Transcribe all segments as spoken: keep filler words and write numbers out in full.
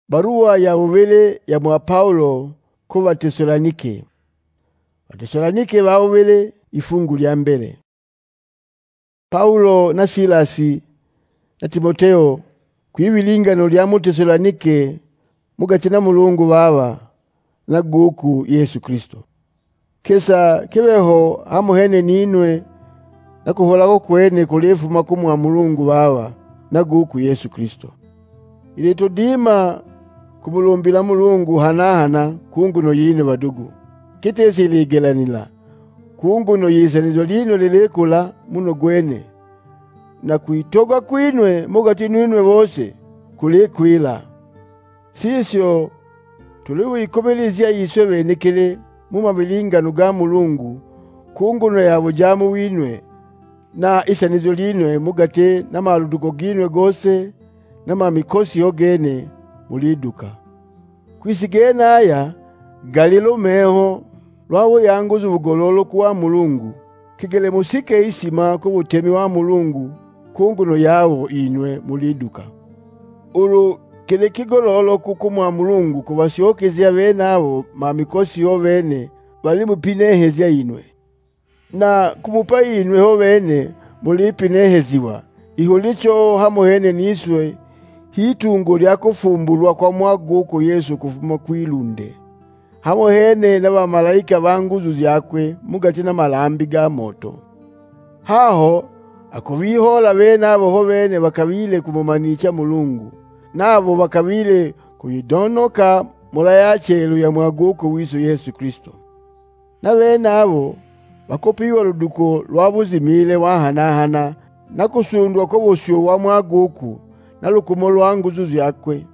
Barua ya uvele ya mwa Paulo ku Batesalonike. Batesalonike ba uvele ifungu lya mbele. Paulo na Silasi na Timoteo kwibilingano lya mu Tesalonike mugati na Mulungu Baba na guku Yesu Kristo. Kesa kebeho hamuhene ninwe na kuholako kwene kulefuma kumwa Mulungu Baba na guku Yesu Kristo. Ile tudima kumulumbila Mulungu hanahana kunguno yine badugu. Kitesi iligelanila kunguno yisanizo lino lilekula muno gwene na kuitoga kwinwe mugati ninwe bose kulikwila. Sisyo tuliwikomelezya yiswe benekele mu mabilingano ga Mulungu kunguno yabo jamu winwe na isanizo linwe mugate na maluduko ginwe gose na mamikosi yogene muliduka. Kwisigena aya galilo meho lwawo yanguzu bugololo kuwa Mulungu kigele musike isima ku butemi wa Mulungu kunguno yawo inwe muliduka. Ulu kile kigololo kukumwa Mulungu kubasyokezya bene abo mamikosi yo bene bali mupinehezya inwe na kumupa inwe ho bene mulipineheziwa ihulicho hamuhene niswe hitungo lya kufumbulwa kwa mwaguko Yesu kufuma kwilunde hamuhene na bamalaika banguzu zyakwe mugati na malambi ga moto. Haho akubihola bene abo ho bene bakabile kumumanicha Mulungu nabo bakabile kuyidonoka mula yachelu ya mwaguko wiso Yesu Kristo. Na bene abo bakopiwa luduko lwabuzimile wahanahana na kusundwa ko bosyo wa mwaguko na lukumo lwanguzu zyakwe.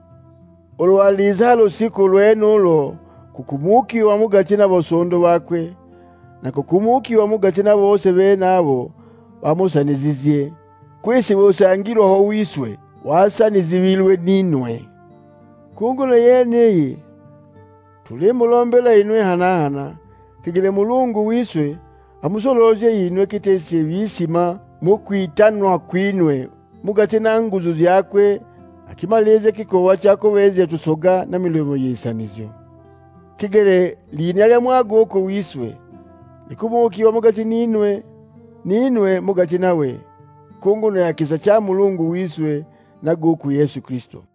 Olwalizalo siku lwenulo kukumuki wa mugati na bosondo bakwe na kukumuki wa mugati na bose bene abo bamusanizizye kwisi bosangirwa ho wiswe wasanizibilwe ninwe. Kunguno yeneye tulimulombela inwe hanahana kigile Mulungu wiswe amusoloje inwe kitese bisima mukwitanwa kwinwe mugati na nguzu zyakwe akimaleze kikowa chako weze tusoga na milomo yisanizyo. Kigele linya lya mwaguko wiswe likumuki wa mugati ninwe ninwe mugati nawe kunguno ya kisa cha Mulungu wiswe na guku Yesu Kristo.